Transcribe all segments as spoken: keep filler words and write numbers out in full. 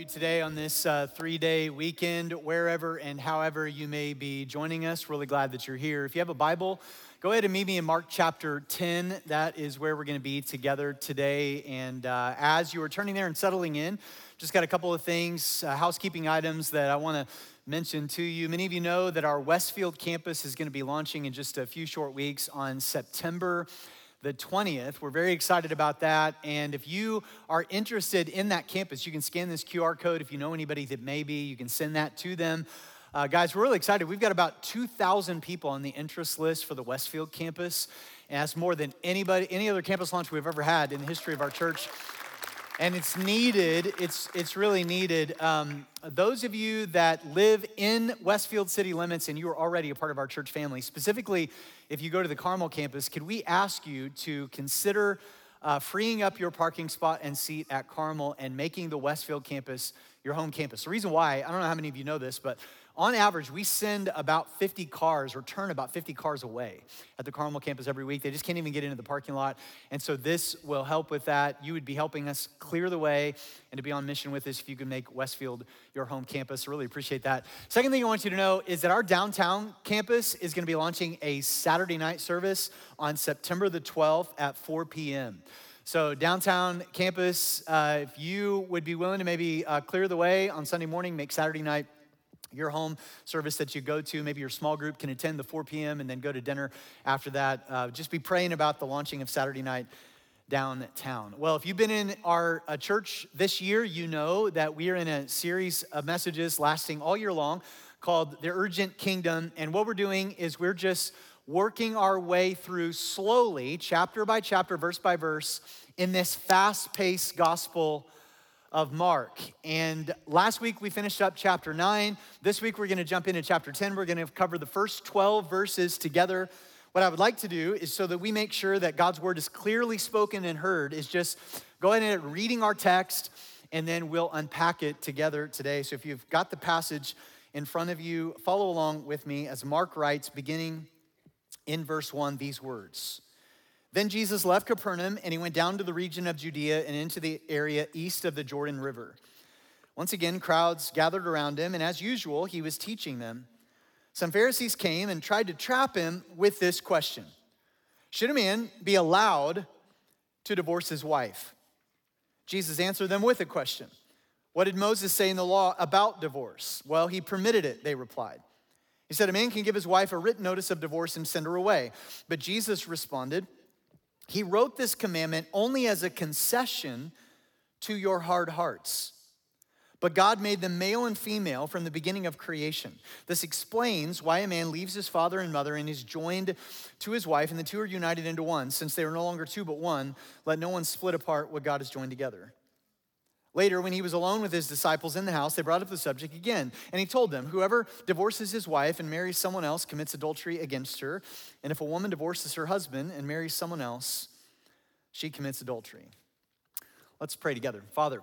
you today on this uh, three-day weekend, wherever and however you may be joining us. Really glad that you're here. If you have a Bible, go ahead and meet me in Mark chapter ten. That is where we're going to be together today. And uh, as you are turning there and settling in, just got a couple of things, uh, housekeeping items that I want to mention to you. Many of you know that our Westfield campus is going to be launching in just a few short weeks on September the twentieth. We're very excited about that. And if you are interested in that campus, you can scan this Q R code. If you know anybody that may be, you can send that to them. Uh, guys, we're really excited. We've got about two thousand people on the interest list for the Westfield campus. And that's more than anybody, any other campus launch we've ever had in the history of our church. And it's needed, it's it's really needed. Um, those of you that live in Westfield city limits and you are already a part of our church family, specifically if you go to the Carmel campus, could we ask you to consider uh, freeing up your parking spot and seat at Carmel and making the Westfield campus your home campus? The reason why, I don't know how many of you know this, but on average, we send about fifty cars, return about fifty cars away at the Carmel campus every week. They just can't even get into the parking lot. And so this will help with that. You would be helping us clear the way and to be on mission with us if you can make Westfield your home campus. I really appreciate that. Second thing I want you to know is that our downtown campus is going to be launching a Saturday night service on September the twelfth at four p.m. So downtown campus, uh, if you would be willing to maybe uh, clear the way on Sunday morning, make Saturday night your home service that you go to. Maybe your small group can attend the four p.m. and then go to dinner after that. Uh, just be praying about the launching of Saturday night downtown. Well, if you've been in our uh, church this year, you know that we are in a series of messages lasting all year long called The Urgent Kingdom. And what we're doing is we're just working our way through slowly, chapter by chapter, verse by verse, in this fast-paced gospel of Mark. And last week we finished up chapter nine. This week we're going to jump into chapter ten. We're going to cover the first twelve verses together. What I would like to do is, so that we make sure that God's word is clearly spoken and heard, is just go ahead and reading our text, and then we'll unpack it together today. So if you've got the passage in front of you, follow along with me as Mark writes, beginning in verse one, these words. Then Jesus left Capernaum and he went down to the region of Judea and into the area east of the Jordan River. Once again, crowds gathered around him, and as usual, he was teaching them. Some Pharisees came and tried to trap him with this question: should a man be allowed to divorce his wife? Jesus answered them with a question. What did Moses say in the law about divorce? Well, he permitted it, they replied. He said, a man can give his wife a written notice of divorce and send her away. But Jesus responded, he wrote this commandment only as a concession to your hard hearts. But God made them male and female from the beginning of creation. This explains why a man leaves his father and mother and is joined to his wife, and the two are united into one. Since they are no longer two but one, let no one split apart what God has joined together. Later, when he was alone with his disciples in the house, they brought up the subject again. And he told them, whoever divorces his wife and marries someone else commits adultery against her. And if a woman divorces her husband and marries someone else, she commits adultery. Let's pray together. Father,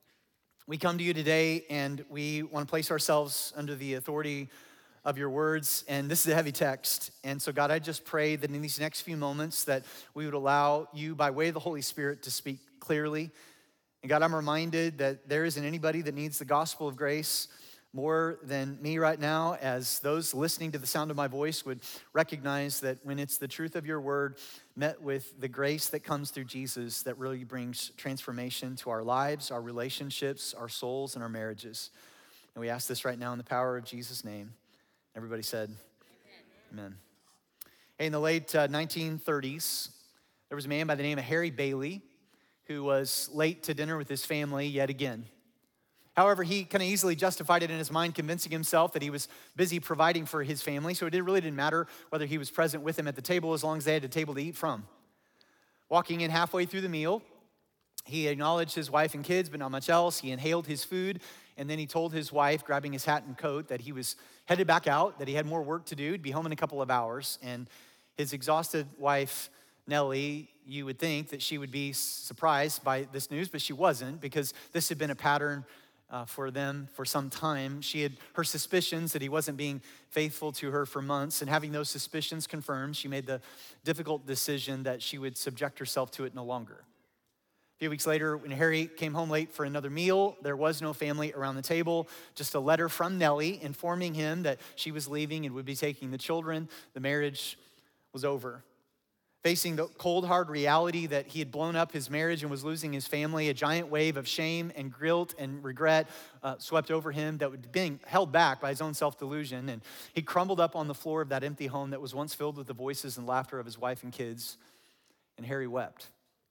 we come to you today and we want to place ourselves under the authority of your words. And this is a heavy text. And so God, I just pray that in these next few moments that we would allow you by way of the Holy Spirit to speak clearly. And God, I'm reminded that there isn't anybody that needs the gospel of grace more than me right now, as those listening to the sound of my voice would recognize that when it's the truth of your word met with the grace that comes through Jesus that really brings transformation to our lives, our relationships, our souls, and our marriages. And we ask this right now in the power of Jesus' name. Everybody said, amen. Amen. Hey, in the late uh, nineteen thirties, there was a man by the name of Harry Bailey who was late to dinner with his family yet again. However, he kind of easily justified it in his mind, convincing himself that he was busy providing for his family, so it really didn't matter whether he was present with them at the table as long as they had a table to eat from. Walking in halfway through the meal, he acknowledged his wife and kids, but not much else. He inhaled his food, and then he told his wife, grabbing his hat and coat, that he was headed back out, that he had more work to do, he'd be home in a couple of hours. And his exhausted wife, Nellie, you would think that she would be surprised by this news, but she wasn't, because this had been a pattern uh, for them for some time. She had her suspicions that he wasn't being faithful to her for months, and having those suspicions confirmed, she made the difficult decision that she would subject herself to it no longer. A few weeks later, when Harry came home late for another meal, there was no family around the table, just a letter from Nellie informing him that she was leaving and would be taking the children. The marriage was over. Facing the cold, hard reality that he had blown up his marriage and was losing his family, a giant wave of shame and guilt and regret uh, swept over him that was being held back by his own self-delusion. And he crumbled up on the floor of that empty home that was once filled with the voices and laughter of his wife and kids, and Harry wept.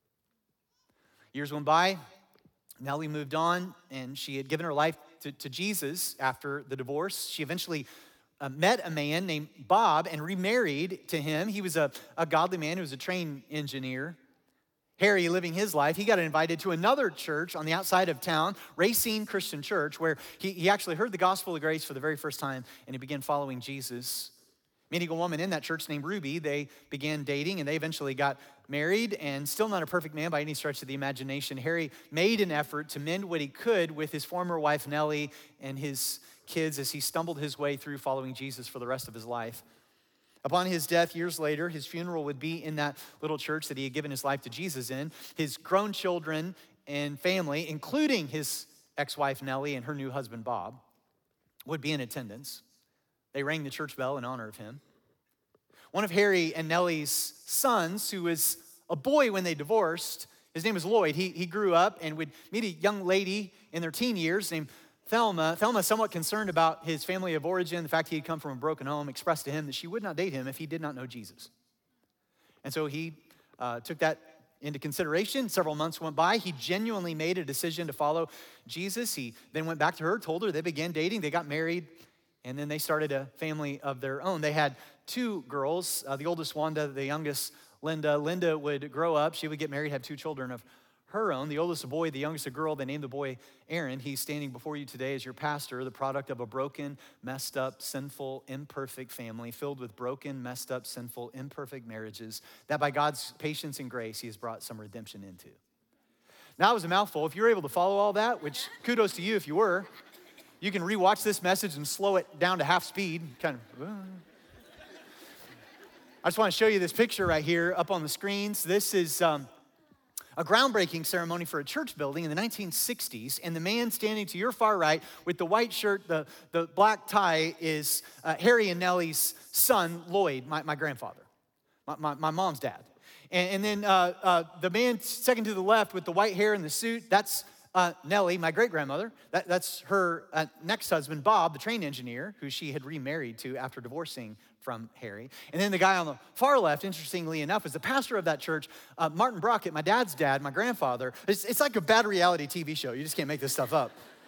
Years went by, Nellie moved on, and she had given her life to, to Jesus after the divorce. She eventually uh, met a man named Bob and remarried to him. He was a, a godly man who was a train engineer. Harry, living his life, he got invited to another church on the outside of town, Racine Christian Church, where he, he actually heard the gospel of grace for the very first time, and he began following Jesus. Meeting a woman in that church named Ruby, they began dating, and they eventually got married. And still not a perfect man by any stretch of the imagination, Harry made an effort to mend what he could with his former wife Nellie and his kids as he stumbled his way through following Jesus for the rest of his life. Upon his death, years later, his funeral would be in that little church that he had given his life to Jesus in. His grown children and family, including his ex-wife Nellie and her new husband Bob, would be in attendance. They rang the church bell in honor of him. One of Harry and Nellie's sons, who was a boy when they divorced, his name was Lloyd. He, he grew up and would meet a young lady in their teen years named Thelma. Thelma, somewhat concerned about his family of origin, the fact he had come from a broken home, expressed to him that she would not date him if he did not know Jesus. And so he uh, took that into consideration. Several months went by. He genuinely made a decision to follow Jesus. He then went back to her, told her, they began dating, they got married, and then they started a family of their own. They had two girls, uh, the oldest Wanda, the youngest Linda. Linda would grow up, she would get married, have two children of her own. The oldest a boy, the youngest a girl. They named the boy Aaron. He's standing before you today as your pastor, the product of a broken, messed up, sinful, imperfect family filled with broken, messed up, sinful, imperfect marriages that by God's patience and grace, he has brought some redemption into. Now, it was a mouthful. If you were able to follow all that, which kudos to you if you were, you can rewatch this message and slow it down to half speed. Kind of. I just want to show you this picture right here up on the screens. This is um, a groundbreaking ceremony for a church building in the nineteen sixties. And the man standing to your far right with the white shirt, the, the black tie is uh, Harry and Nellie's son, Lloyd, my, my grandfather, my, my, my mom's dad. And, and then uh, uh, the man second to the left with the white hair and the suit, that's Uh, Nellie, my great-grandmother, that, that's her uh, next husband, Bob, the train engineer, who she had remarried to after divorcing from Harry. And then the guy on the far left, interestingly enough, is the pastor of that church, uh, Martin Brockett, my dad's dad, my grandfather. It's, it's like a bad reality T V show. You just can't make this stuff up.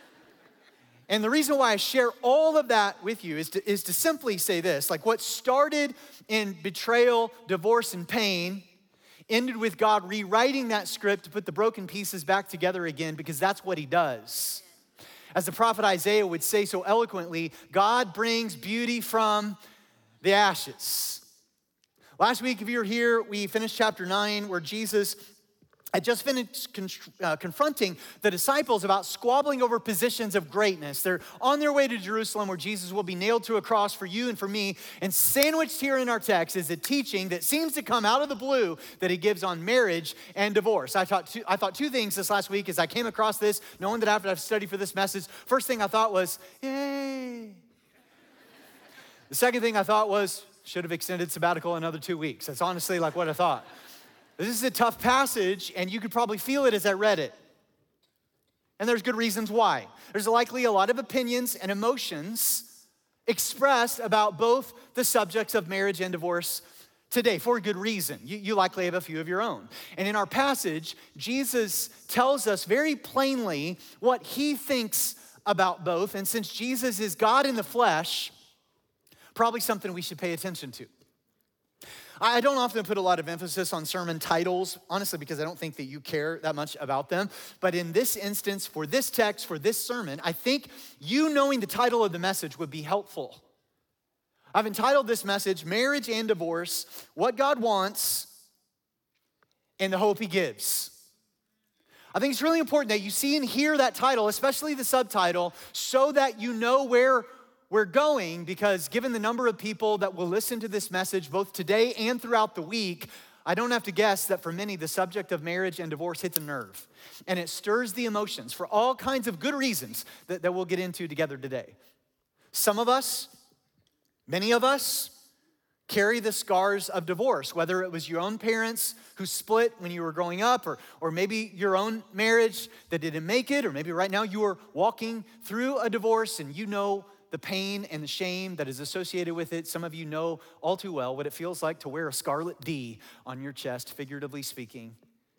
And the reason why I share all of that with you is to, is to simply say this, like what started in betrayal, divorce, and pain ended with God rewriting that script to put the broken pieces back together again, because that's what he does. As the prophet Isaiah would say so eloquently, God brings beauty from the ashes. Last week, if you were here, we finished chapter nine where Jesus had just finished con- uh, confronting the disciples about squabbling over positions of greatness. They're on their way to Jerusalem where Jesus will be nailed to a cross for you and for me. And sandwiched here in our text is a teaching that seems to come out of the blue that he gives on marriage and divorce. I thought two, I thought two things this last week as I came across this, knowing that after I've studied for this message. First thing I thought was, yay. The second thing I thought was, should have extended sabbatical another two weeks. That's honestly like what I thought. This is a tough passage, and you could probably feel it as I read it. And there's good reasons why. There's likely a lot of opinions and emotions expressed about both the subjects of marriage and divorce today for good reason. You, you likely have a few of your own. And in our passage, Jesus tells us very plainly what he thinks about both. And since Jesus is God in the flesh, probably something we should pay attention to. I don't often put a lot of emphasis on sermon titles, honestly, because I don't think that you care that much about them. But in this instance, for this text, for this sermon, I think you knowing the title of the message would be helpful. I've entitled this message, Marriage and Divorce, What God Wants and the Hope He Gives. I think it's really important that you see and hear that title, especially the subtitle, so that you know where we're going, because given the number of people that will listen to this message both today and throughout the week, I don't have to guess that for many, the subject of marriage and divorce hits a nerve, and it stirs the emotions for all kinds of good reasons that, that we'll get into together today. Some of us, many of us, carry the scars of divorce, whether it was your own parents who split when you were growing up, or, or maybe your own marriage that didn't make it, or maybe right now you are walking through a divorce and you know the pain and the shame that is associated with it. Some of you know all too well what it feels like to wear a scarlet D on your chest, figuratively speaking.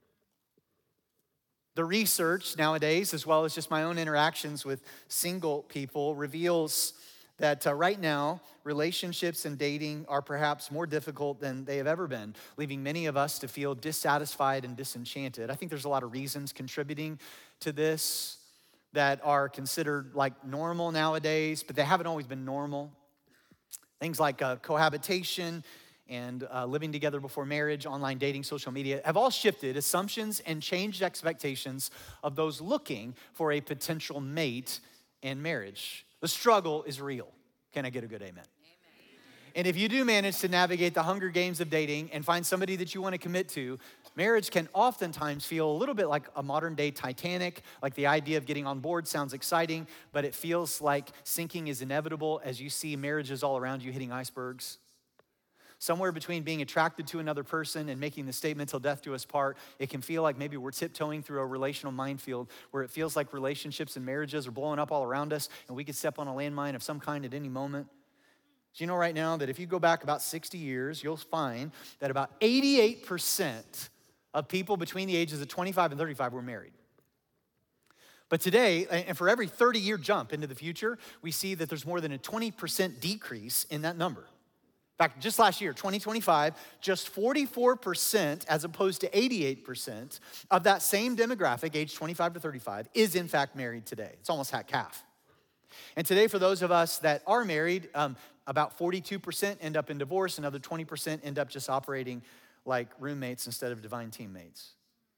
The research nowadays, as well as just my own interactions with single people, reveals that uh, right now, relationships and dating are perhaps more difficult than they have ever been, leaving many of us to feel dissatisfied and disenchanted. I think there's a lot of reasons contributing to this that are considered like normal nowadays, but they haven't always been normal. Things like uh, cohabitation and uh, living together before marriage, online dating, social media, have all shifted assumptions and changed expectations of those looking for a potential mate in marriage. The struggle is real. Can I get a good amen? Amen? And if you do manage to navigate the Hunger Games of dating and find somebody that you want to commit to, marriage can oftentimes feel a little bit like a modern day Titanic, like the idea of getting on board sounds exciting, but it feels like sinking is inevitable as you see marriages all around you hitting icebergs. Somewhere between being attracted to another person and making the statement till death do us part, it can feel like maybe we're tiptoeing through a relational minefield where it feels like relationships and marriages are blowing up all around us and we could step on a landmine of some kind at any moment. Do you know right now that if you go back about sixty years, you'll find that about eighty-eight percent of people between the ages of twenty-five and thirty-five were married. But today, and for every thirty-year jump into the future, we see that there's more than a twenty percent decrease in that number. In fact, just last year, twenty twenty-five, just forty-four percent as opposed to eighty-eight percent of that same demographic, age twenty-five to thirty-five, is in fact married today. It's almost half. And today, for those of us that are married, um, about forty-two percent end up in divorce, another twenty percent end up just operating like roommates instead of divine teammates.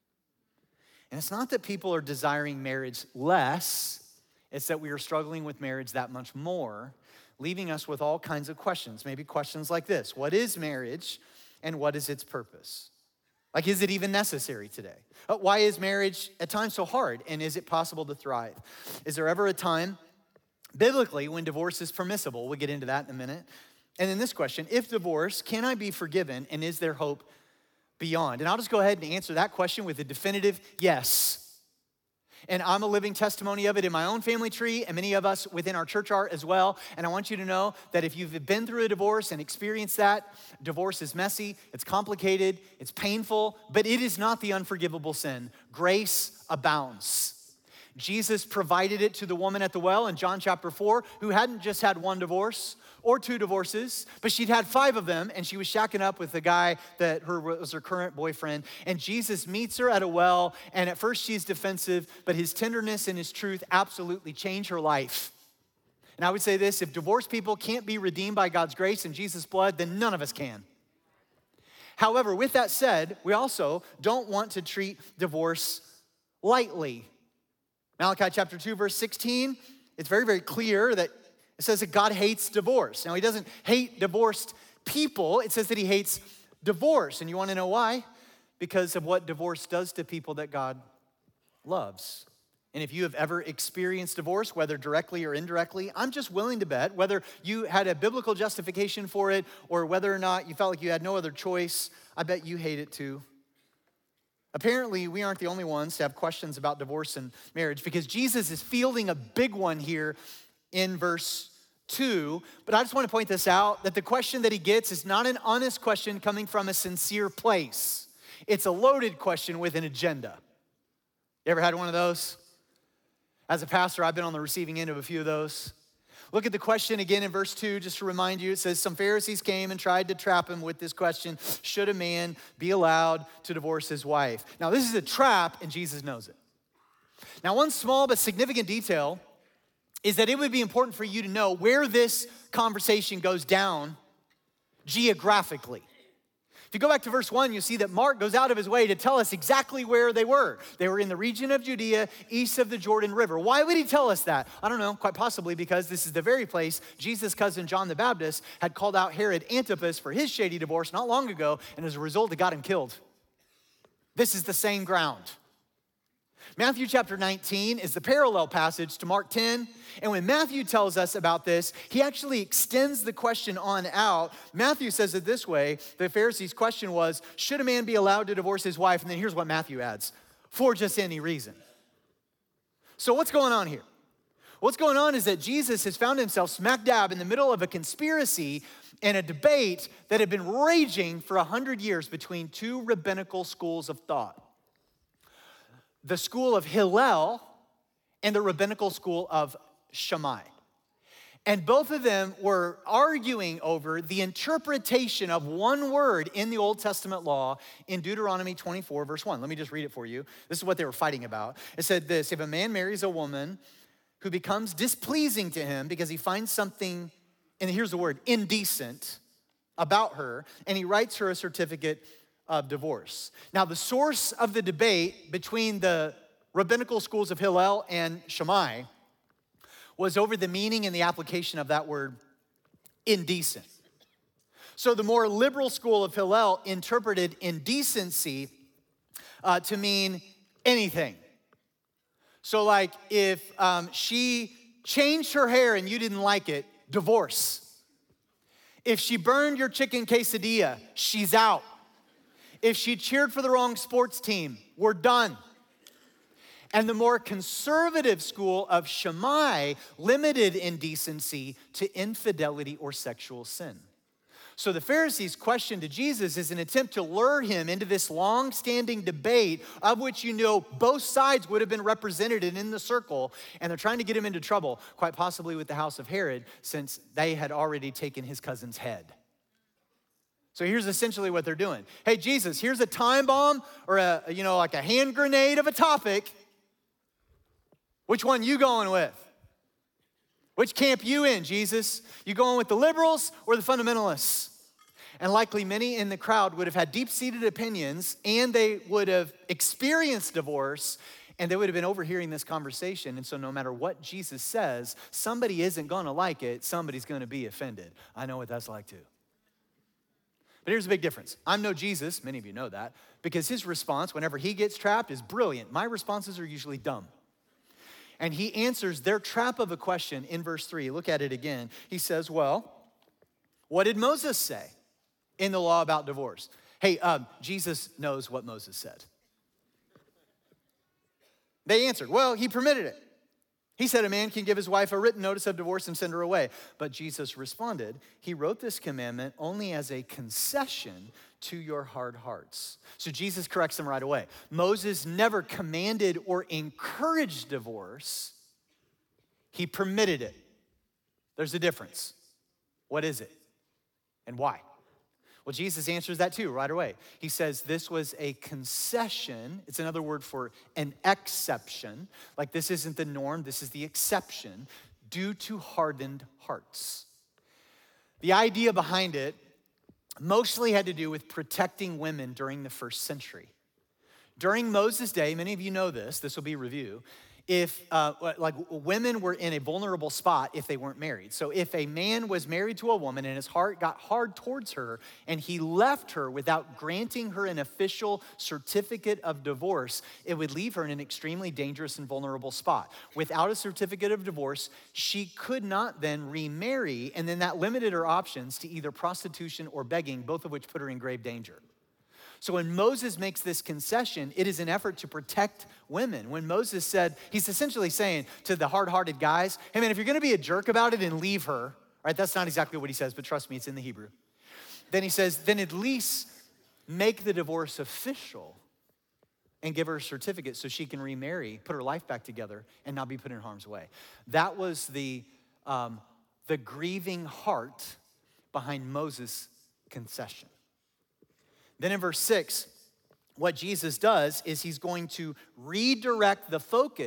And it's not that people are desiring marriage less, it's that we are struggling with marriage that much more, leaving us with all kinds of questions. Maybe questions like this: what is marriage and what is its purpose? Like, is it even necessary today? Uh, why is marriage at times so hard, and is it possible to thrive? Is there ever a time biblically when divorce is permissible? We'll get into that in a minute. And then this question: if divorce, can I be forgiven, and is there hope beyond? And I'll just go ahead and answer that question with a definitive yes. And I'm a living testimony of it in my own family tree, and many of us within our church are as well. And I want you to know that if you've been through a divorce and experienced that, divorce is messy, it's complicated, it's painful, but it is not the unforgivable sin. Grace abounds. Jesus provided it to the woman at the well in John chapter four, who hadn't just had one divorce or two divorces, but she'd had five of them, and she was shacking up with the guy that her, was her current boyfriend. And Jesus meets her at a well, and at first she's defensive, but his tenderness and his truth absolutely change her life. And I would say this: if divorced people can't be redeemed by God's grace and Jesus' blood, then none of us can. However, with that said, we also don't want to treat divorce lightly. Malachi chapter two, verse sixteen, it's very, very clear that it says that God hates divorce. Now, he doesn't hate divorced people. It says that he hates divorce. And you want to know why? Because of what divorce does to people that God loves. And if you have ever experienced divorce, whether directly or indirectly, I'm just willing to bet, whether you had a biblical justification for it or whether or not you felt like you had no other choice, I bet you hate it too. Apparently, we aren't the only ones to have questions about divorce and marriage, because Jesus is fielding a big one here in verse two. But I just want to point this out, that the question that he gets is not an honest question coming from a sincere place. It's a loaded question with an agenda. You ever had one of those? As a pastor, I've been on the receiving end of a few of those. Look at the question again in verse two, just to remind you. It says, some Pharisees came and tried to trap him with this question: should a man be allowed to divorce his wife? Now, this is a trap, and Jesus knows it. Now, one small but significant detail is that it would be important for you to know where this conversation goes down geographically. If you go back to verse one, you see that Mark goes out of his way to tell us exactly where they were. They were in the region of Judea, east of the Jordan River. Why would he tell us that? I don't know, quite possibly because this is the very place Jesus' cousin John the Baptist had called out Herod Antipas for his shady divorce not long ago, and as a result, it got him killed. This is the same ground. Matthew chapter nineteen is the parallel passage to Mark ten. And when Matthew tells us about this, he actually extends the question on out. Matthew says it this way. The Pharisees' question was, should a man be allowed to divorce his wife? And then here's what Matthew adds, for just any reason. So what's going on here? What's going on is that Jesus has found himself smack dab in the middle of a conspiracy and a debate that had been raging for one hundred years between two rabbinical schools of thought. The school of Hillel and the rabbinical school of Shammai. And both of them were arguing over the interpretation of one word in the Old Testament law in Deuteronomy twenty-four, verse one. Let me just read it for you. This is what they were fighting about. It said this, if a man marries a woman who becomes displeasing to him because he finds something, and here's the word, indecent about her, and he writes her a certificate of divorce. Now, the source of the debate between the rabbinical schools of Hillel and Shammai was over the meaning and the application of that word indecent. So the more liberal school of Hillel interpreted indecency uh, to mean anything. So like if um, she changed her hair and you didn't like it, divorce. If she burned your chicken quesadilla, she's out. If she cheered for the wrong sports team, we're done. And the more conservative school of Shammai limited indecency to infidelity or sexual sin. So the Pharisees' question to Jesus is an attempt to lure him into this long-standing debate of which you know both sides would have been represented in the circle, and they're trying to get him into trouble, quite possibly with the house of Herod, since they had already taken his cousin's head. So here's essentially what they're doing. Hey, Jesus, here's a time bomb or a, you know, like a hand grenade of a topic. Which one you going with? Which camp you in, Jesus? You going with the liberals or the fundamentalists? And likely many in the crowd would have had deep-seated opinions, and they would have experienced divorce, and they would have been overhearing this conversation. And so no matter what Jesus says, somebody isn't gonna like it, somebody's gonna be offended. I know what that's like too. But here's a big difference. I'm no Jesus, many of you know that, because his response whenever he gets trapped is brilliant. My responses are usually dumb. And he answers their trap of a question in verse three. Look at it again. He says, well, what did Moses say in the law about divorce? Hey, um, Jesus knows what Moses said. They answered, well, he permitted it. He said a man can give his wife a written notice of divorce and send her away. But Jesus responded, he wrote this commandment only as a concession to your hard hearts. So Jesus corrects them right away. Moses never commanded or encouraged divorce. He permitted it. There's a difference. What is it? And why? Well, Jesus answers that too right away. He says this was a concession. It's another word for an exception. Like this isn't the norm, this is the exception due to hardened hearts. The idea behind it mostly had to do with protecting women during the first century. During Moses' day, many of you know this, this will be a review, if uh, like women were in a vulnerable spot if they weren't married. So if a man was married to a woman and his heart got hard towards her and he left her without granting her an official certificate of divorce, it would leave her in an extremely dangerous and vulnerable spot. Without a certificate of divorce, she could not then remarry, and then that limited her options to either prostitution or begging, both of which put her in grave danger. So when Moses makes this concession, it is an effort to protect women. When Moses said, he's essentially saying to the hard-hearted guys, hey man, if you're gonna be a jerk about it and leave her, right? That's not exactly what he says, but trust me, it's in the Hebrew. Then he says, then at least make the divorce official and give her a certificate so she can remarry, put her life back together, and not be put in harm's way. That was the, um, the grieving heart behind Moses' concession. Then in verse six, what Jesus does is he's going to redirect the focus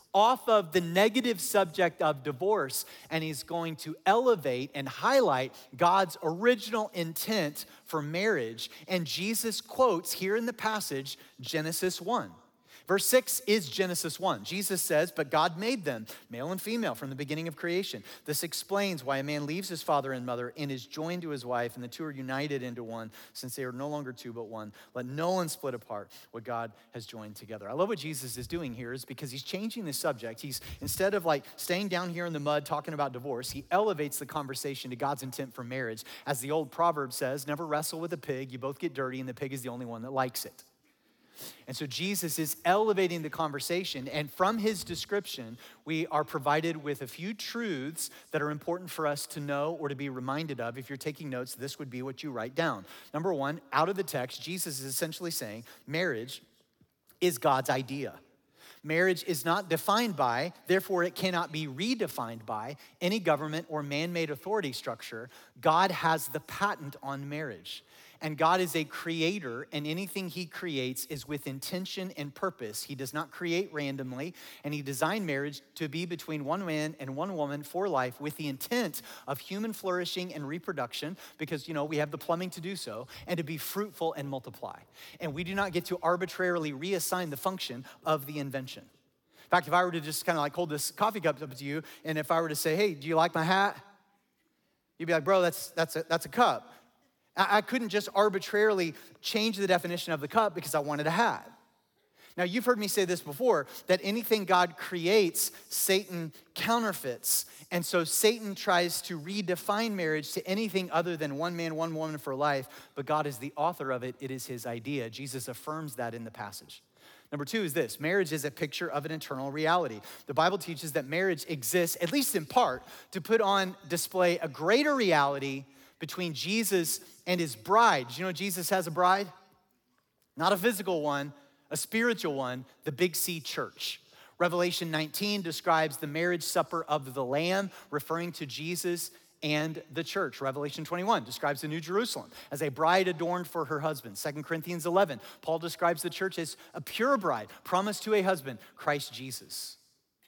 off of the negative subject of divorce, and he's going to elevate and highlight God's original intent for marriage. And Jesus quotes here in the passage Genesis one. Verse six is Genesis one. Jesus says, but God made them, male and female, from the beginning of creation. This explains why a man leaves his father and mother and is joined to his wife, and the two are united into one, since they are no longer two but one. Let no one split apart what God has joined together. I love what Jesus is doing here is because he's changing the subject. He's, instead of like staying down here in the mud talking about divorce, he elevates the conversation to God's intent for marriage. As the old proverb says, never wrestle with a pig. You both get dirty, and the pig is the only one that likes it. And so Jesus is elevating the conversation, and from his description, we are provided with a few truths that are important for us to know or to be reminded of. If you're taking notes, this would be what you write down. Number one, out of the text, Jesus is essentially saying marriage is God's idea. Marriage is not defined by, therefore it cannot be redefined by, any government or man-made authority structure. God has the patent on marriage. And God is a creator, and anything he creates is with intention and purpose. He does not create randomly, and he designed marriage to be between one man and one woman for life with the intent of human flourishing and reproduction, because, you know, we have the plumbing to do so, and to be fruitful and multiply. And we do not get to arbitrarily reassign the function of the invention. In fact, if I were to just kind of like hold this coffee cup up to you, and if I were to say, hey, do you like my hat? You'd be like, bro, that's, that's, a, that's a cup. I couldn't just arbitrarily change the definition of the cup because I wanted a hat. Now, you've heard me say this before, that anything God creates, Satan counterfeits. And so Satan tries to redefine marriage to anything other than one man, one woman for life, but God is the author of it. It is his idea. Jesus affirms that in the passage. Number two is this: marriage is a picture of an eternal reality. The Bible teaches that marriage exists, at least in part, to put on display a greater reality between Jesus and his bride. Do you know Jesus has a bride? Not a physical one, a spiritual one, the Big C church. Revelation nineteen describes the marriage supper of the Lamb, referring to Jesus and the church. Revelation twenty-one describes the New Jerusalem as a bride adorned for her husband. Second Corinthians eleven, Paul describes the church as a pure bride, promised to a husband, Christ Jesus.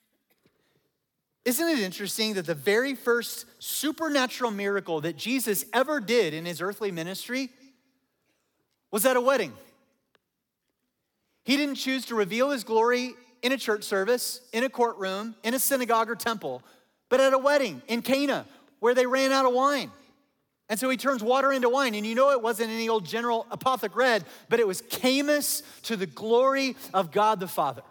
Isn't it interesting that the very first supernatural miracle that Jesus ever did in his earthly ministry was at a wedding? He didn't choose to reveal his glory in a church service, in a courtroom, in a synagogue or temple, but at a wedding in Cana where they ran out of wine. And so he turns water into wine. And you know it wasn't any old General Apothic Red, but it was Camus to the glory of God the Father.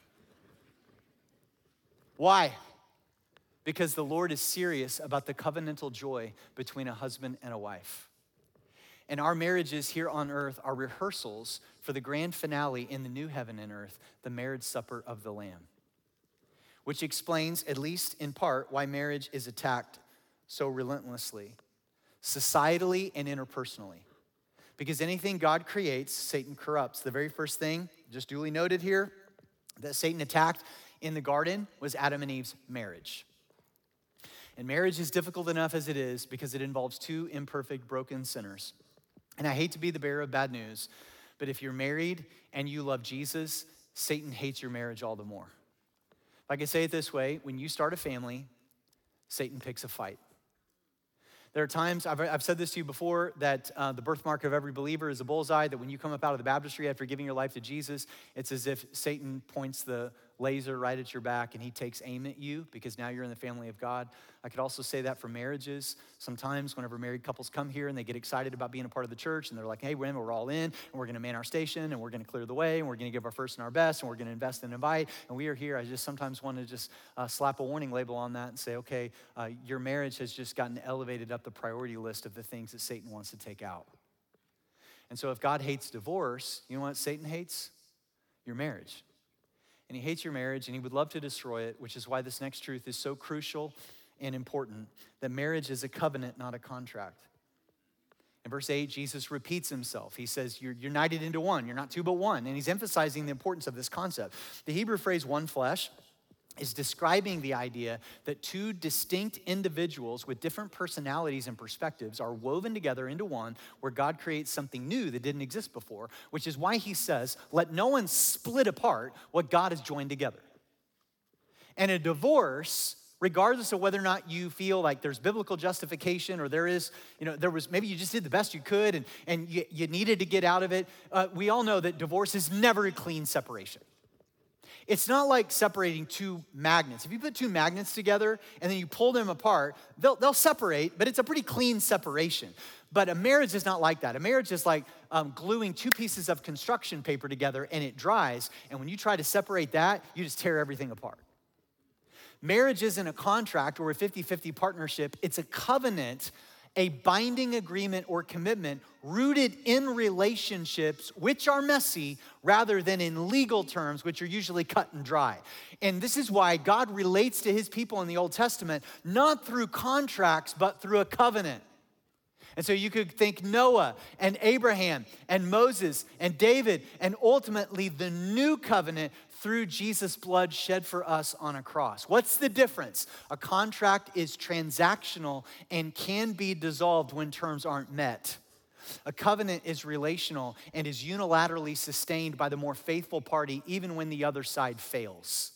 Why? Because the Lord is serious about the covenantal joy between a husband and a wife. And our marriages here on earth are rehearsals for the grand finale in the new heaven and earth, the marriage supper of the Lamb. Which explains, at least in part, why marriage is attacked so relentlessly, societally and interpersonally. Because anything God creates, Satan corrupts. The very first thing, just duly noted here, that Satan attacked in the garden was Adam and Eve's marriage. And marriage is difficult enough as it is because it involves two imperfect, broken sinners. And I hate to be the bearer of bad news, but if you're married and you love Jesus, Satan hates your marriage all the more. If I can say it this way, when you start a family, Satan picks a fight. There are times, I've, I've said this to you before, that uh, the birthmark of every believer is a bullseye, that when you come up out of the baptistry after giving your life to Jesus, it's as if Satan points the laser right at your back and he takes aim at you because now you're in the family of God. I could also say that for marriages. Sometimes whenever married couples come here and they get excited about being a part of the church and they're like, hey, we're all in and we're gonna man our station and we're gonna clear the way and we're gonna give our first and our best and we're gonna invest and invite and we are here. I just sometimes want to just uh, slap a warning label on that and say, okay, uh, your marriage has just gotten elevated up the priority list of the things that Satan wants to take out. And so if God hates divorce, you know what Satan hates? Your marriage. And he hates your marriage and he would love to destroy it, which is why this next truth is so crucial and important, that marriage is a covenant, not a contract. In verse eight, Jesus repeats himself. He says, you're united into one. You're not two, but one. And he's emphasizing the importance of this concept. The Hebrew phrase one flesh is describing the idea that two distinct individuals with different personalities and perspectives are woven together into one where God creates something new that didn't exist before, which is why he says, let no one split apart what God has joined together. And a divorce, regardless of whether or not you feel like there's biblical justification or there is, you know, there was, maybe you just did the best you could and, and you, you needed to get out of it. Uh, we all know that divorce is never a clean separation. It's not like separating two magnets. If you put two magnets together and then you pull them apart, they'll, they'll separate, but it's a pretty clean separation. But a marriage is not like that. A marriage is like um, gluing two pieces of construction paper together and it dries. And when you try to separate that, you just tear everything apart. Marriage isn't a contract or a fifty-fifty partnership. It's a covenant, a binding agreement or commitment rooted in relationships which are messy rather than in legal terms, which are usually cut and dry. And this is why God relates to his people in the Old Testament, not through contracts, but through a covenant. And so you could think Noah and Abraham and Moses and David and ultimately the new covenant through Jesus' blood shed for us on a cross. What's the difference? A contract is transactional and can be dissolved when terms aren't met. A covenant is relational and is unilaterally sustained by the more faithful party even when the other side fails.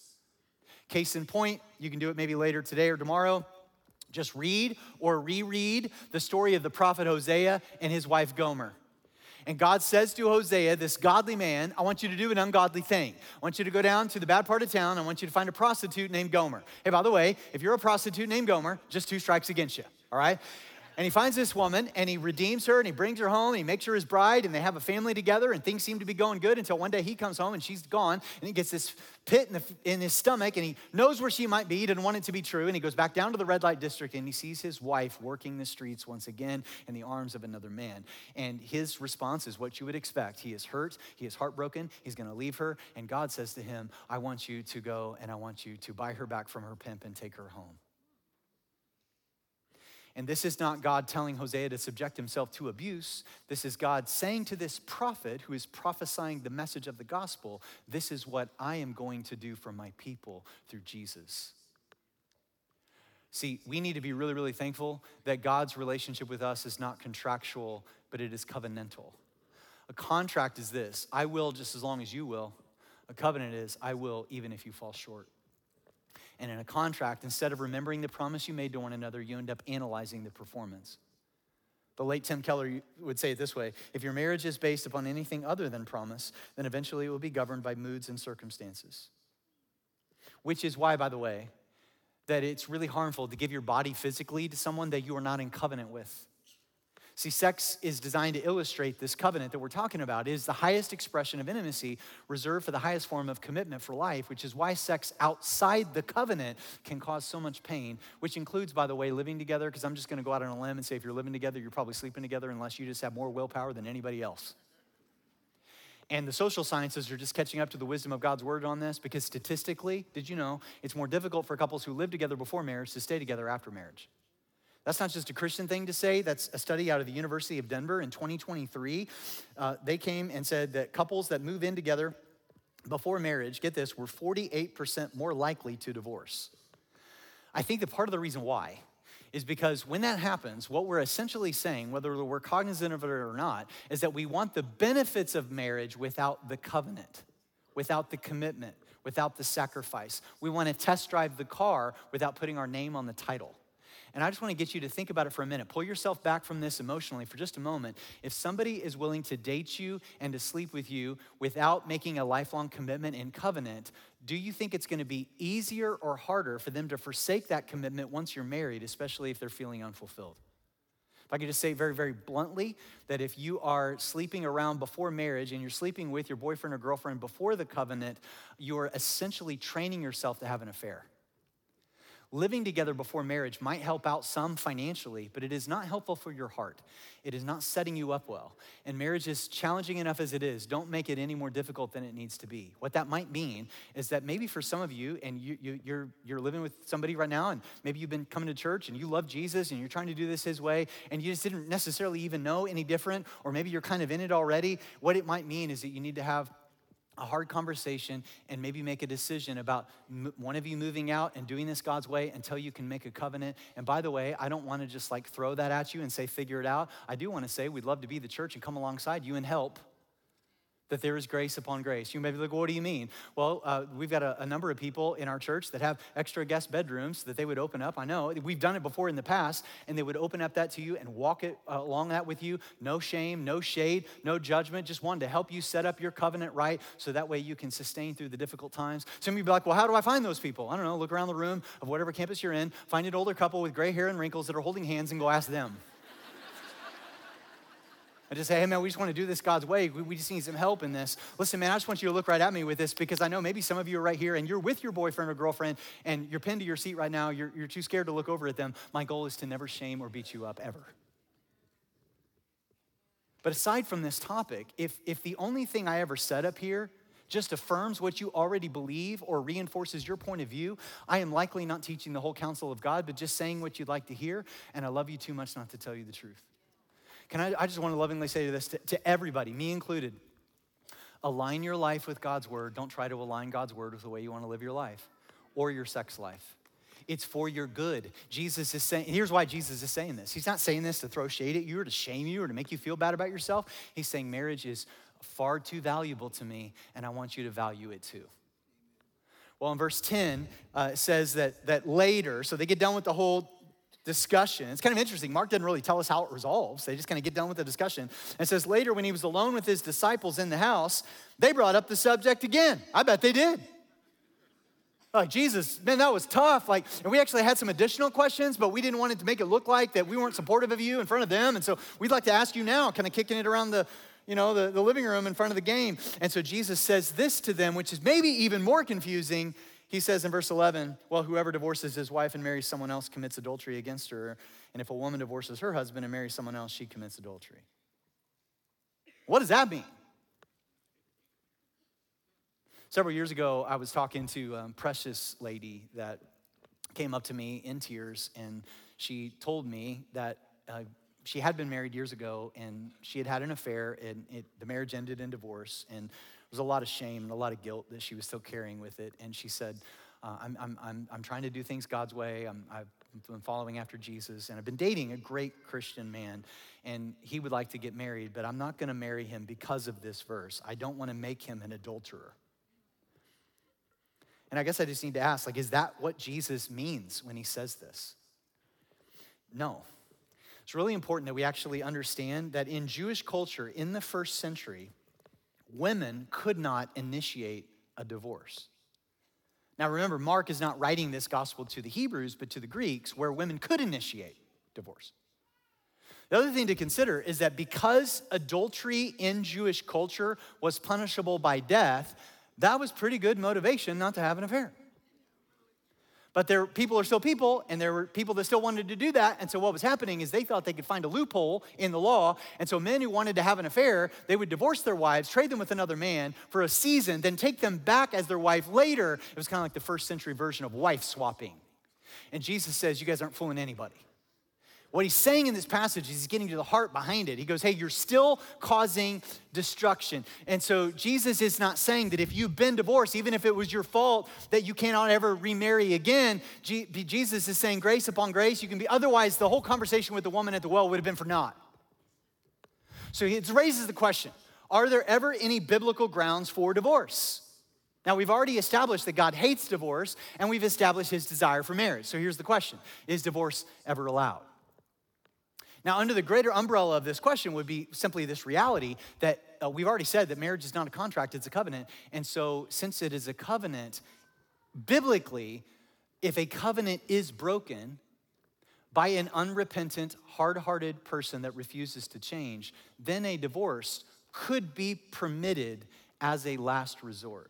Case in point, you can do it maybe later today or tomorrow. Just read or reread the story of the prophet Hosea and his wife Gomer. And God says to Hosea, this godly man, I want you to do an ungodly thing. I want you to go down to the bad part of town. I want you to find a prostitute named Gomer. Hey, by the way, if you're a prostitute named Gomer, just two strikes against you, all right? And he finds this woman and he redeems her and he brings her home and he makes her his bride and they have a family together and things seem to be going good until one day he comes home and she's gone and he gets this pit in, the, in his stomach and he knows where she might be. He didn't want it to be true and he goes back down to the red light district and he sees his wife working the streets once again in the arms of another man. And his response is what you would expect. He is hurt, he is heartbroken, he's gonna leave her, and God says to him, I want you to go and I want you to buy her back from her pimp and take her home. And this is not God telling Hosea to subject himself to abuse. This is God saying to this prophet who is prophesying the message of the gospel, this is what I am going to do for my people through Jesus. See, we need to be really, really thankful that God's relationship with us is not contractual, but it is covenantal. A contract is this, I will just as long as you will. A covenant is, I will even if you fall short. And in a contract, instead of remembering the promise you made to one another, you end up analyzing the performance. The late Tim Keller would say it this way, if your marriage is based upon anything other than promise, then eventually it will be governed by moods and circumstances. Which is why, by the way, that it's really harmful to give your body physically to someone that you are not in covenant with. See, sex is designed to illustrate this covenant that we're talking about. It is the highest expression of intimacy reserved for the highest form of commitment for life, which is why sex outside the covenant can cause so much pain, which includes, by the way, living together, because I'm just gonna go out on a limb and say if you're living together, you're probably sleeping together unless you just have more willpower than anybody else. And the social sciences are just catching up to the wisdom of God's word on this because statistically, did you know, it's more difficult for couples who live together before marriage to stay together after marriage. That's not just a Christian thing to say. That's a study out of the University of Denver in twenty twenty-three. Uh, they came and said that couples that move in together before marriage, get this, were forty-eight percent more likely to divorce. I think that part of the reason why is because when that happens, what we're essentially saying, whether we're cognizant of it or not, is that we want the benefits of marriage without the covenant, without the commitment, without the sacrifice. We want to test drive the car without putting our name on the title. And I just want to get you to think about it for a minute. Pull yourself back from this emotionally for just a moment. If somebody is willing to date you and to sleep with you without making a lifelong commitment and covenant, do you think it's going to be easier or harder for them to forsake that commitment once you're married, especially if they're feeling unfulfilled? If I could just say very, very bluntly, that if you are sleeping around before marriage and you're sleeping with your boyfriend or girlfriend before the covenant, you're essentially training yourself to have an affair. Living together before marriage might help out some financially, but it is not helpful for your heart. It is not setting you up well. And marriage is challenging enough as it is. Don't make it any more difficult than it needs to be. What that might mean is that maybe for some of you, and you, you, you're, you're living with somebody right now, and maybe you've been coming to church and you love Jesus and you're trying to do this his way, and you just didn't necessarily even know any different, or maybe you're kind of in it already. What it might mean is that you need to have a hard conversation and maybe make a decision about m- one of you moving out and doing this God's way until you can make a covenant. And by the way, I don't want to just like throw that at you and say, figure it out. I do want to say we'd love to be the church and come alongside you and help. That there is grace upon grace. You may be like, well, what do you mean? Well, uh, we've got a, a number of people in our church that have extra guest bedrooms that they would open up. I know, we've done it before in the past, and they would open up that to you and walk it uh, along that with you. No shame, no shade, no judgment. Just wanted to help you set up your covenant right so that way you can sustain through the difficult times. Some of you be like, well, how do I find those people? I don't know, look around the room of whatever campus you're in, find an older couple with gray hair and wrinkles that are holding hands and go ask them. I just say, hey, man, we just want to do this God's way. We, we just need some help in this. Listen, man, I just want you to look right at me with this because I know maybe some of you are right here and you're with your boyfriend or girlfriend and you're pinned to your seat right now. You're, you're too scared to look over at them. My goal is to never shame or beat you up ever. But aside from this topic, if, if the only thing I ever said up here just affirms what you already believe or reinforces your point of view, I am likely not teaching the whole counsel of God, but just saying what you'd like to hear, and I love you too much not to tell you the truth. Can I, I just want to lovingly say this to, to everybody, me included. Align your life with God's word. Don't try to align God's word with the way you want to live your life or your sex life. It's for your good. Jesus is saying, here's why Jesus is saying this. He's not saying this to throw shade at you or to shame you or to make you feel bad about yourself. He's saying marriage is far too valuable to me, and I want you to value it too. Well, in verse ten, uh, it says that, that later, so they get done with the whole discussion. It's kind of interesting. Mark doesn't really tell us how it resolves. They just kind of get done with the discussion. And it says later when he was alone with his disciples in the house, they brought up the subject again. I bet they did. Like, Jesus, man, that was tough. Like, and we actually had some additional questions, but we didn't want it to make it look like that we weren't supportive of you in front of them. And so we'd like to ask you now, kind of kicking it around the, you know, the, the living room in front of the game. And so Jesus says this to them, which is maybe even more confusing. He says in verse eleven, well, whoever divorces his wife and marries someone else commits adultery against her. And if a woman divorces her husband and marries someone else, she commits adultery. What does that mean? Several years ago, I was talking to a precious lady that came up to me in tears, and she told me that uh, she had been married years ago, and she had had an affair, and it, the marriage ended in divorce, and there was a lot of shame and a lot of guilt that she was still carrying with it. And she said, uh, I'm, I'm, I'm, I'm trying to do things God's way. I'm, I've been following after Jesus, and I've been dating a great Christian man, and he would like to get married, but I'm not going to marry him because of this verse. I don't want to make him an adulterer. And I guess I just need to ask, like, is that what Jesus means when he says this? No. It's really important that we actually understand that in Jewish culture in the first century, women could not initiate a divorce. Now remember, Mark is not writing this gospel to the Hebrews, but to the Greeks, where women could initiate divorce. The other thing to consider is that because adultery in Jewish culture was punishable by death, that was pretty good motivation not to have an affair. But there, people are still people, and there were people that still wanted to do that. And so what was happening is they thought they could find a loophole in the law. And so men who wanted to have an affair, they would divorce their wives, trade them with another man for a season, then take them back as their wife later. It was kind of like the first century version of wife swapping. And Jesus says, you guys aren't fooling anybody. What he's saying in this passage is he's getting to the heart behind it. He goes, hey, you're still causing destruction. And so Jesus is not saying that if you've been divorced, even if it was your fault, that you cannot ever remarry again. G- Jesus is saying grace upon grace. You can be, otherwise the whole conversation with the woman at the well would have been for naught. So it raises the question, are there ever any biblical grounds for divorce? Now, we've already established that God hates divorce, and we've established his desire for marriage. So here's the question, is divorce ever allowed? Now, under the greater umbrella of this question would be simply this reality that uh, we've already said that marriage is not a contract, it's a covenant. And so since it is a covenant, biblically, if a covenant is broken by an unrepentant, hard-hearted person that refuses to change, then a divorce could be permitted as a last resort.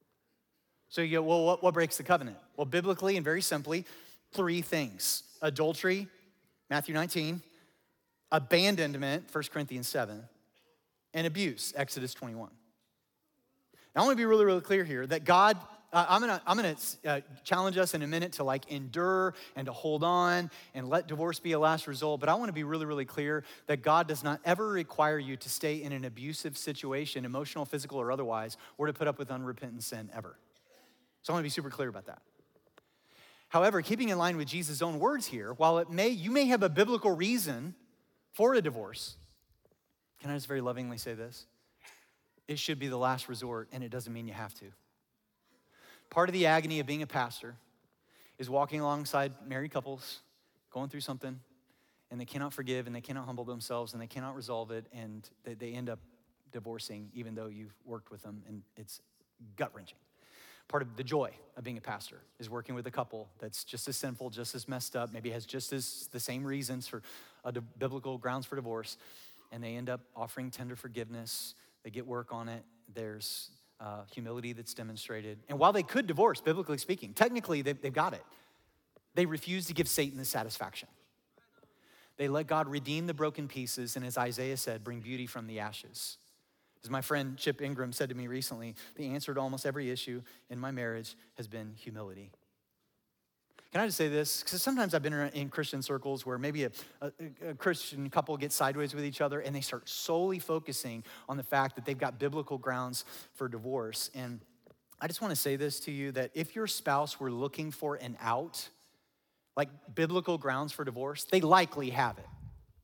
So you go, well, what, what breaks the covenant? Well, biblically and very simply, three things. Adultery, Matthew nineteen. Abandonment, First Corinthians seven, and abuse, Exodus twenty-one. Now, I want to be really, really clear here that God, uh, I'm gonna, I'm gonna uh, challenge us in a minute to like endure and to hold on and let divorce be a last result, but I want to be really, really clear that God does not ever require you to stay in an abusive situation, emotional, physical, or otherwise, or to put up with unrepentant sin ever. So I want to be super clear about that. However, keeping in line with Jesus' own words here, while it may, you may have a biblical reason for a divorce, can I just very lovingly say this? It should be the last resort, and it doesn't mean you have to. Part of the agony of being a pastor is walking alongside married couples, going through something, and they cannot forgive, and they cannot humble themselves, and they cannot resolve it, and they, they end up divorcing even though you've worked with them, and it's gut-wrenching. Part of the joy of being a pastor is working with a couple that's just as sinful, just as messed up, maybe has just as the same reasons for uh, biblical grounds for divorce, and they end up offering tender forgiveness. They get work on it. There's uh, humility that's demonstrated. And while they could divorce, biblically speaking, technically they've, they've got it. They refuse to give Satan the satisfaction. They let God redeem the broken pieces, and as Isaiah said, bring beauty from the ashes. As my friend Chip Ingram said to me recently, the answer to almost every issue in my marriage has been humility. Can I just say this? Because sometimes I've been in Christian circles where maybe a, a, a Christian couple gets sideways with each other and they start solely focusing on the fact that they've got biblical grounds for divorce. And I just want to say this to you, that if your spouse were looking for an out, like biblical grounds for divorce, they likely have it.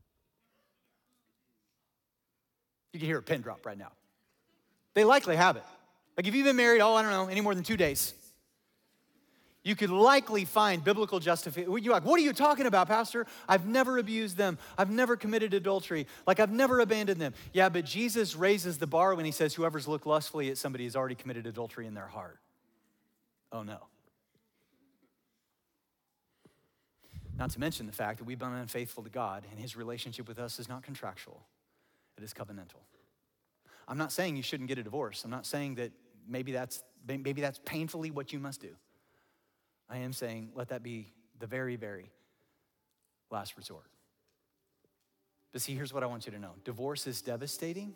You can hear a pin drop right now. They likely have it. Like if you've been married, oh, I don't know, any more than two days, you could likely find biblical justification. You're like, what are you talking about, Pastor? I've never abused them. I've never committed adultery. Like I've never abandoned them. Yeah, but Jesus raises the bar when he says, whoever's looked lustfully at somebody has already committed adultery in their heart. Oh no. Not to mention the fact that we've been unfaithful to God and his relationship with us is not contractual. It is covenantal. I'm not saying you shouldn't get a divorce. I'm not saying that maybe that's maybe that's painfully what you must do. I am saying let that be the very, very last resort. But see, here's what I want you to know. Divorce is devastating,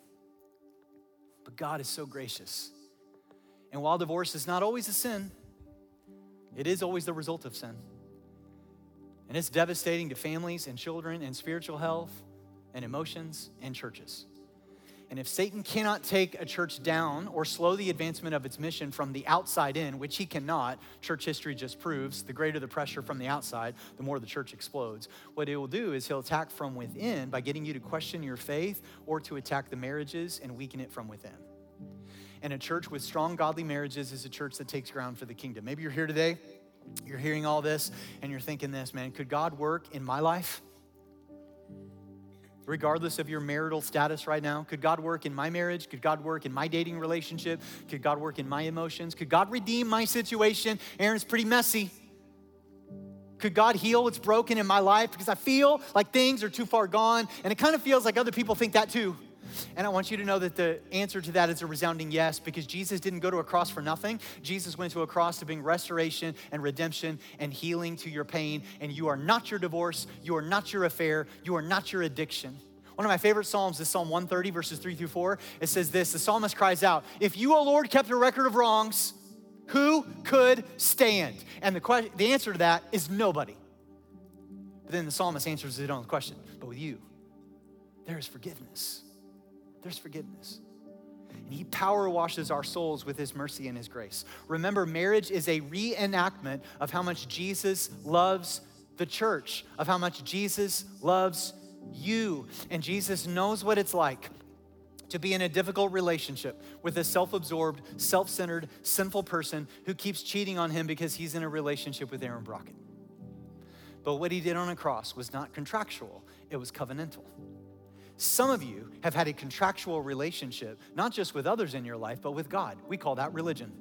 but God is so gracious. And while divorce is not always a sin, it is always the result of sin. And it's devastating to families and children and spiritual health and emotions and churches. And if Satan cannot take a church down or slow the advancement of its mission from the outside in, which he cannot, church history just proves, the greater the pressure from the outside, the more the church explodes. What it will do is he'll attack from within by getting you to question your faith or to attack the marriages and weaken it from within. And a church with strong godly marriages is a church that takes ground for the kingdom. Maybe you're here today, you're hearing all this, and you're thinking this, man, could God work in my life? Regardless of your marital status right now, could God work in my marriage? Could God work in my dating relationship? Could God work in my emotions? Could God redeem my situation? Aaron, it's pretty messy. Could God heal what's broken in my life? Because I feel like things are too far gone, and it kind of feels like other people think that too. And I want you to know that the answer to that is a resounding yes, because Jesus didn't go to a cross for nothing. Jesus went to a cross to bring restoration and redemption and healing to your pain. And you are not your divorce. You are not your affair. You are not your addiction. One of my favorite Psalms is Psalm one thirty, verses three through four. It says this, the psalmist cries out, if you, O Lord, kept a record of wrongs, who could stand? And the, question, the answer to that is nobody. But then the psalmist answers his own question. But with you, there is forgiveness. There's forgiveness. And he power washes our souls with his mercy and his grace. Remember, marriage is a reenactment of how much Jesus loves the church, of how much Jesus loves you. And Jesus knows what it's like to be in a difficult relationship with a self-absorbed, self-centered, sinful person who keeps cheating on him because he's in a relationship with Aaron Brockett. But what he did on a cross was not contractual, it was covenantal. Some of you have had a contractual relationship, not just with others in your life, but with God. We call that religion.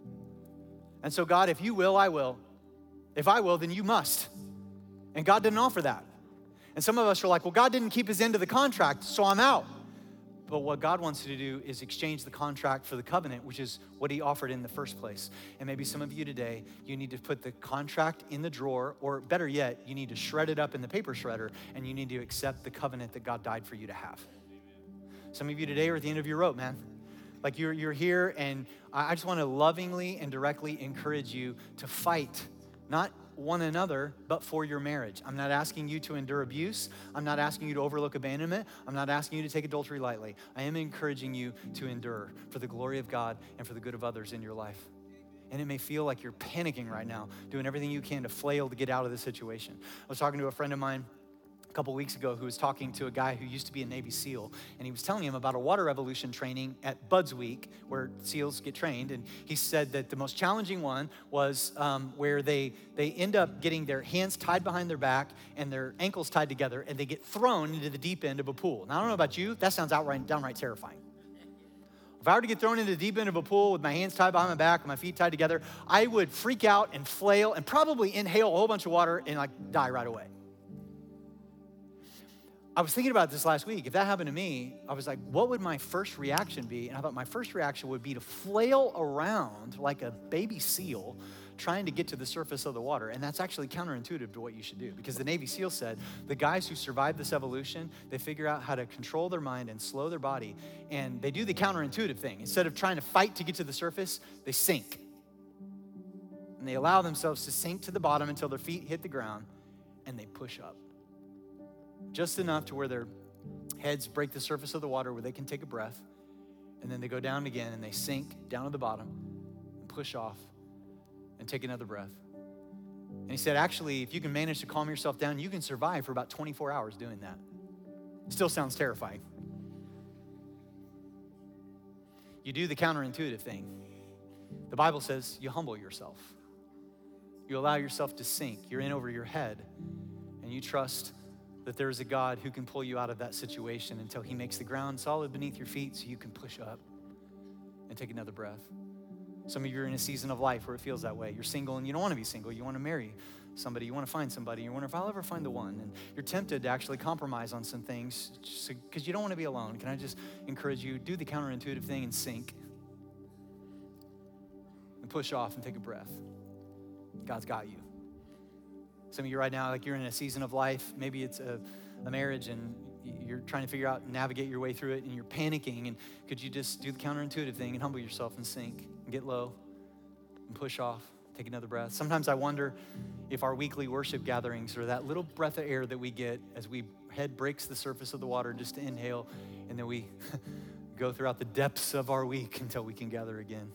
And so God, if you will, I will. If I will, then you must. And God didn't offer that. And some of us are like, well, God didn't keep his end of the contract, so I'm out. But what God wants you to do is exchange the contract for the covenant, which is what he offered in the first place. And maybe some of you today, you need to put the contract in the drawer, or better yet, you need to shred it up in the paper shredder, and you need to accept the covenant that God died for you to have. Some of you today are at the end of your rope, man. Like you're, you're here, and I just want to lovingly and directly encourage you to fight, not one another, but for your marriage. I'm not asking you to endure abuse. I'm not asking you to overlook abandonment. I'm not asking you to take adultery lightly. I am encouraging you to endure for the glory of God and for the good of others in your life. And it may feel like you're panicking right now, doing everything you can to flail to get out of the situation. I was talking to a friend of mine a couple weeks ago who was talking to a guy who used to be a Navy SEAL, and he was telling him about a water evolution training at Buds Week where SEALs get trained, and he said that the most challenging one was um, where they, they end up getting their hands tied behind their back and their ankles tied together, and they get thrown into the deep end of a pool. Now, I don't know about you, that sounds outright downright terrifying. If I were to get thrown into the deep end of a pool with my hands tied behind my back and my feet tied together, I would freak out and flail and probably inhale a whole bunch of water and like die right away. I was thinking about this last week. If that happened to me, I was like, what would my first reaction be? And I thought my first reaction would be to flail around like a baby seal trying to get to the surface of the water. And that's actually counterintuitive to what you should do, because the Navy SEAL said the guys who survived this evolution, they figure out how to control their mind and slow their body. And they do the counterintuitive thing. Instead of trying to fight to get to the surface, they sink. And they allow themselves to sink to the bottom until their feet hit the ground, and they push up. Just enough to where their heads break the surface of the water where they can take a breath, and then they go down again and they sink down to the bottom and push off and take another breath. And he said, actually, if you can manage to calm yourself down, you can survive for about twenty-four hours doing that. Still sounds terrifying. You do the counterintuitive thing. The Bible says you humble yourself. You allow yourself to sink. You're in over your head, and you trust that there is a God who can pull you out of that situation until he makes the ground solid beneath your feet so you can push up and take another breath. Some of you are in a season of life where it feels that way. You're single and you don't want to be single. You want to marry somebody. You want to find somebody. You wonder if I'll ever find the one. And you're tempted to actually compromise on some things because you don't want to be alone. Can I just encourage you, do the counterintuitive thing and sink and push off and take a breath. God's got you. Some of you right now, like you're in a season of life, maybe it's a, a marriage and you're trying to figure out and navigate your way through it and you're panicking, and could you just do the counterintuitive thing and humble yourself and sink and get low and push off, take another breath. Sometimes I wonder if our weekly worship gatherings are that little breath of air that we get as we head breaks the surface of the water just to inhale, and then we go throughout the depths of our week until we can gather again.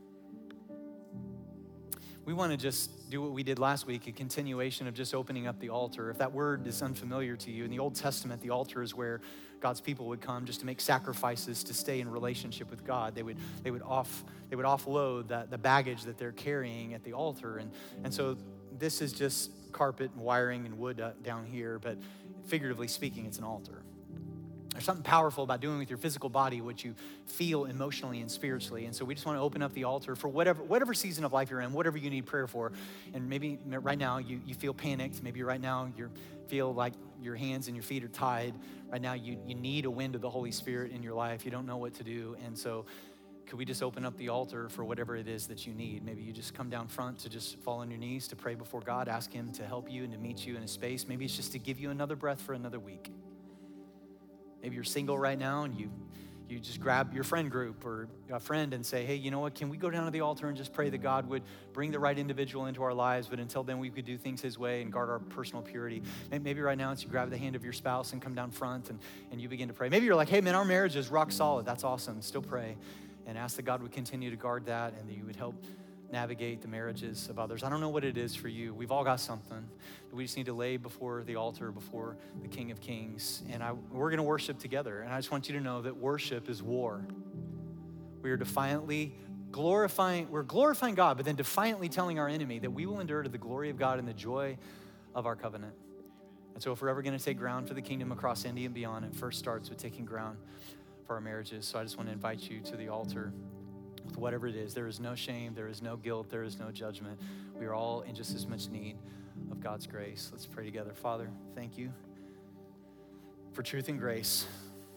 We want to just do what we did last week, a continuation of just opening up the altar. If that word is unfamiliar to you, in the Old Testament, the altar is where God's people would come just to make sacrifices to stay in relationship with God. They would they would off they would offload the, the baggage that they're carrying at the altar. And, and so this is just carpet and wiring and wood uh, down here, but figuratively speaking, it's an altar. There's something powerful about doing with your physical body what you feel emotionally and spiritually. And so we just want to open up the altar for whatever whatever season of life you're in, whatever you need prayer for. And maybe right now you, you feel panicked. Maybe right now you feel like your hands and your feet are tied. Right now you, you need a wind of the Holy Spirit in your life. You don't know what to do. And so could we just open up the altar for whatever it is that you need? Maybe you just come down front to just fall on your knees to pray before God, ask him to help you and to meet you in a space. Maybe it's just to give you another breath for another week. Maybe you're single right now and you you just grab your friend group or a friend and say, hey, you know what, can we go down to the altar and just pray that God would bring the right individual into our lives, but until then we could do things his way and guard our personal purity. Maybe right now it's you grab the hand of your spouse and come down front and, and you begin to pray. Maybe you're like, hey man, our marriage is rock solid. That's awesome. Still pray and ask that God would continue to guard that and that you would help navigate the marriages of others. I don't know what it is for you. We've all got something that we just need to lay before the altar, before the King of Kings. And I, we're going to worship together. And I just want you to know that worship is war. We are defiantly glorifying, we're glorifying God, but then defiantly telling our enemy that we will endure to the glory of God and the joy of our covenant. And so if we're ever going to take ground for the kingdom across India and beyond, it first starts with taking ground for our marriages. So I just want to invite you to the altar. With whatever it is, there is no shame, there is no guilt, there is no judgment. We are all in just as much need of God's grace. Let's pray together. Father, thank you for truth and grace.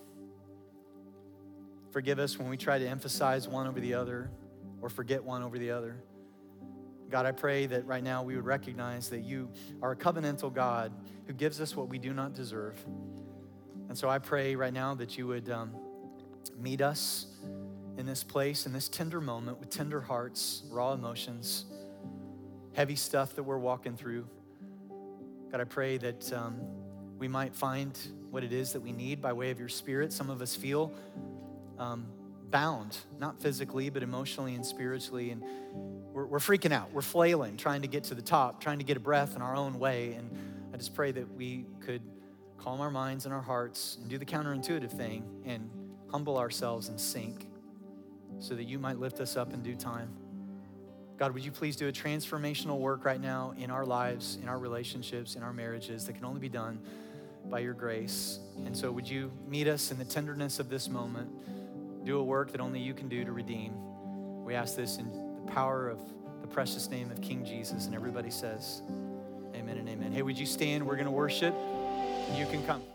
Forgive us when we try to emphasize one over the other or forget one over the other. God, I pray that right now we would recognize that you are a covenantal God who gives us what we do not deserve. And so I pray right now that you would um, meet us in this place, in this tender moment with tender hearts, raw emotions, heavy stuff that we're walking through. God, I pray that um, we might find what it is that we need by way of your Spirit. Some of us feel um, bound, not physically, but emotionally and spiritually. And we're, we're freaking out. We're flailing, trying to get to the top, trying to get a breath in our own way. And I just pray that we could calm our minds and our hearts and do the counterintuitive thing and humble ourselves and sink so that you might lift us up in due time. God, would you please do a transformational work right now in our lives, in our relationships, in our marriages that can only be done by your grace. And so would you meet us in the tenderness of this moment, do a work that only you can do to redeem. We ask this in the power of the precious name of King Jesus. And everybody says, amen and amen. Hey, would you stand? We're gonna worship. You can come.